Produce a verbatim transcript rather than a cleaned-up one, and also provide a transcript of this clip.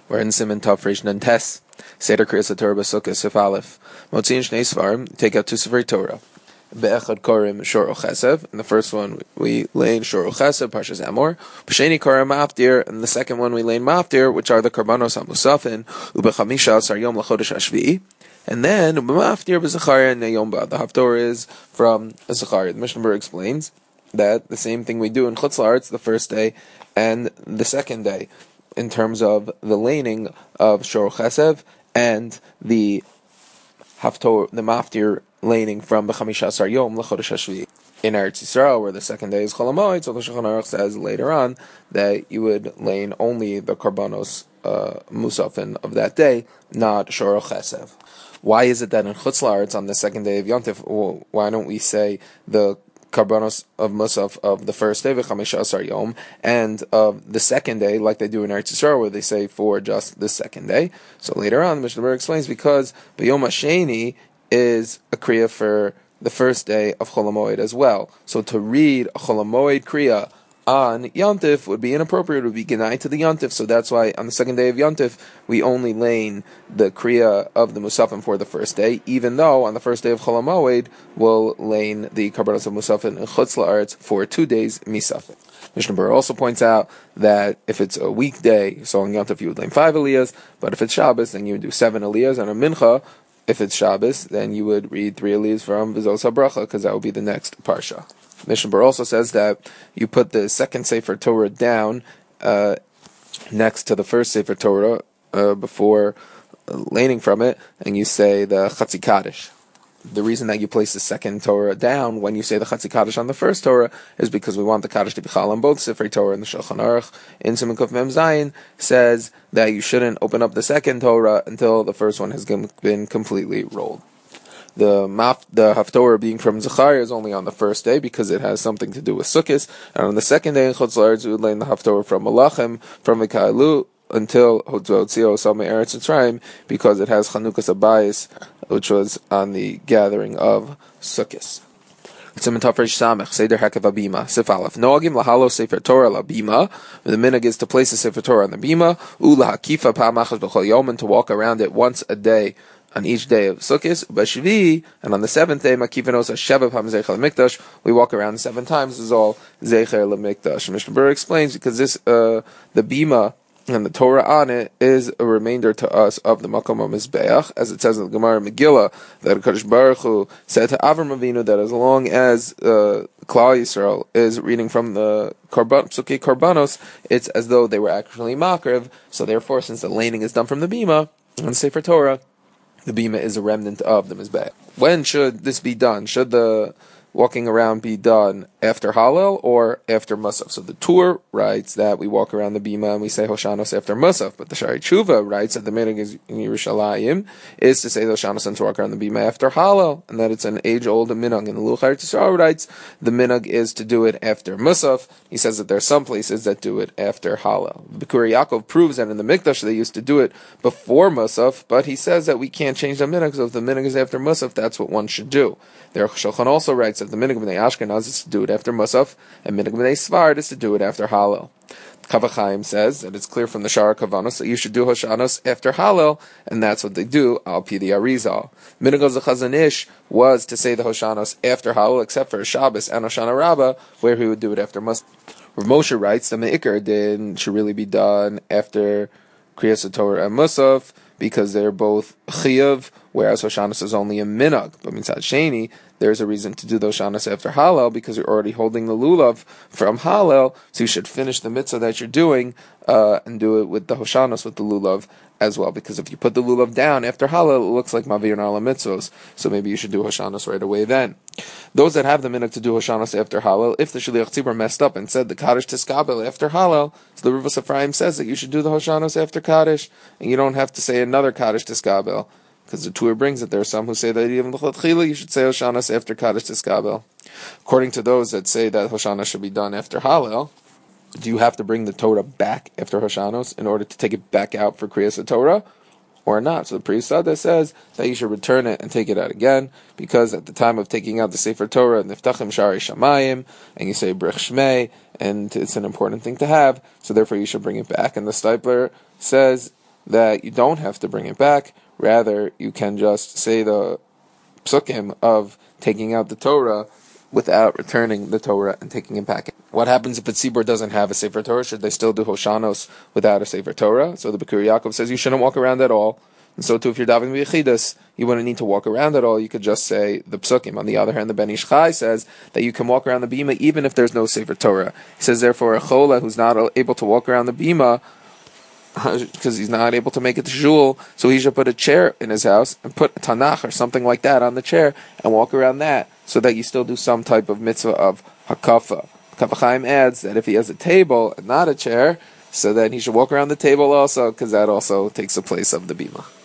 We're in Siman Tov Reish Nun Tes. Seder Kriyas HaTorah B'Sukkah Sif Aleph. Motziin Shnei Svarim. Take out two Sefer Torah. Be'echad Korim Shor Uchesev. In the first one we lay in Shor Uchesev, Parshas Amor. B'Sheni Korim Maftir. And the second one we lay in Maftir, which are the Karbanos HaMusafin. U'Bechamisha Asar Yom L'Chodesh HaShvi'i. And then U'B'Maftir B'Zachariah and Yom Ba. The Haftorah is from Zachariah. The Mishnah Berurah explains that the same thing we do in Chutz La'aretz the first day and the second day, in terms of the laning of Shor Chesev and the Haftor, the Maftir laning from B'Chamisha Asar Yom L'Chodesh HaShvi'i. In Eretz Yisrael, where the second day is Chol HaMoed, so the Shulchan Aruch says later on that you would lane only the Karbanos uh, Musafin of that day, not Shor Chesev. Why is it that in Chutz La'aretz on the second day of Yontif, well, why don't we say the Karbanos of Musaf of the first day, V'chamisha Asar Yom, and of the second day, like they do in Eretz Yisrael, where they say for just the second day? So later on, the Mishnah Berurah explains because B'Yom HaSheni is a kriya for the first day of Chol HaMoed as well. So to read a Chol HaMoed kriya on Yontif would be inappropriate, would be genai to the Yontif. So that's why on the second day of Yontif, we only lane the Kriya of the Musafin for the first day, even though on the first day of Chol HaMoed, we'll lane the Karbanos of Musafin in Chutz La'aretz for two days Misafin. Mishnah Berurah also points out that if it's a weekday, so on Yontif you would lane five Aliyahs, but if it's Shabbos, then you would do seven Aliyahs, and a Mincha, if it's Shabbos, then you would read three Aliyahs from V'zos HaBracha, because that would be the next Parsha. Mishnah Berurah also says that you put the second Sefer Torah down uh, next to the first Sefer Torah uh, before laning from it, and you say the Chatzi Kaddish. The reason that you place the second Torah down when you say the Chatzi Kaddish on the first Torah is because we want the Kaddish to be Chal on both Sefer Torah. And the Shulchan Aruch in Siman Kuf Mem Zayin says that you shouldn't open up the second Torah until the first one has been completely rolled. The maf, the Haftorah being from Zachariah is only on the first day because it has something to do with Sukkot, and on the second day in Chutz La'aretz we would lay the Haftorah from Malachim, from V'Ka'alu, until Hotzio Salmei Eretz Mitzrayim, because it has Chanukas Abayis, which was on the gathering of Sukkot. Siman Tov Reish Samech, Seder Hekav Abima, Sif Aleph. Noagim lahalo Sefer Torah la bima. The minhag is to place the Sefer Torah on the bima. U lahakifa pa'amachas b'chol yom, and to walk around it once a day on each day of Sukkot. B'shvi, and on the seventh day, makivanos hasheva pam zeicher lemikdash. We walk around seven times. This is all zeicher lemikdash. Mishnah Berurah explains because this uh, the bima and the Torah on it is a remainder to us of the Makom HaMizbeach, as it says in the Gemara Megillah, that HaKadosh Baruch Hu said to Avram Avinu that as long as uh, Klal Yisrael is reading from the Karban, Psukei Karbanos, it's as though they were actually Makriv, so therefore, since the laning is done from the Bima, on Sefer Torah, the Bima is a remnant of the Mizbeach. When should this be done? Should the walking around be done after Hallel or after Musaf? So the Tur writes that we walk around the Bima and we say Hoshanos after Musaf, but the Shari Tshuva writes that the minhag is in Yerushalayim is to say Hoshanos and to walk around the Bima after Hallel, and that it's an age-old minhag. And the Luchar Tisrael writes the minhag is to do it after Musaf. He says that there are some places that do it after Hallel. B'Kuri Yaakov proves that in the Mikdash they used to do it before Musaf, but he says that we can't change the minhag, so if the minhag is after Musaf, that's what one should do. The Shulchan also writes that the minhag b'nei Ashkenaz is to do it after Musaf, and minhag b'nei Sfard is to do it after Hallel. Kaf HaChaim says that it's clear from the Shara Kavanos that you should do Hoshanos after Hallel, and that's what they do, al pi the Arizal. Minhag of the Chazon Ish was to say the Hoshanos after Hallel, except for Shabbos and Hoshana Rabbah, where he would do it after Musaf. Rav Moshe writes the Me'ikar din should really be done after Kriyas Torah and Musaf, because they're both Chiyav, whereas Hoshanos is only a minhag. But Mitzad Sheni, there's a reason to do the Hoshanos after Hallel, because you're already holding the Lulav from Hallel, so you should finish the mitzvah that you're doing, uh, and do it with the Hoshanos, with the Lulav as well, because if you put the Lulav down after Hallel, it looks like Mavir Nala Mitzvos, so maybe you should do Hoshanos right away then. Those that have the minhag to do Hoshanos after Hallel, if the Shliach Tzibur messed up and said the Kaddish Tiskabel after Hallel, so the Rivas Ephraim says that you should do the Hoshanos after Kaddish, and you don't have to say another Kaddish Tiskabel, because the Tur brings it. There are some who say that even l'chotchila you should say Hoshanos after Kaddish Tiskabel. According to those that say that Hoshanos should be done after Hallel, do you have to bring the Torah back after Hoshanos in order to take it back out for Kriyas Torah, or not? So the Pri Sada says that you should return it and take it out again, because at the time of taking out the Sefer Torah, Niftachim Shari Shamayim, and you say Brich Shmei, and it's an important thing to have, so therefore you should bring it back. And the Stipler says that you don't have to bring it back. Rather, you can just say the psukim of taking out the Torah without returning the Torah and taking it back. What happens if a tzibur doesn't have a Sefer Torah? Should they still do Hoshanos without a Sefer Torah? So the Bekur Yaakov says you shouldn't walk around at all. And so too, if you're davening b'yechidus, you wouldn't need to walk around at all. You could just say the psukim. On the other hand, the Ben Ish Chai says that you can walk around the bima even if there's no Sefer Torah. He says, therefore, a chola who's not able to walk around the bima because he's not able to make it to shul, so he should put a chair in his house and put a Tanakh or something like that on the chair and walk around that, so that you still do some type of mitzvah of hakafa. Kaf HaChaim adds that if he has a table and not a chair, so then he should walk around the table also, because that also takes the place of the bima.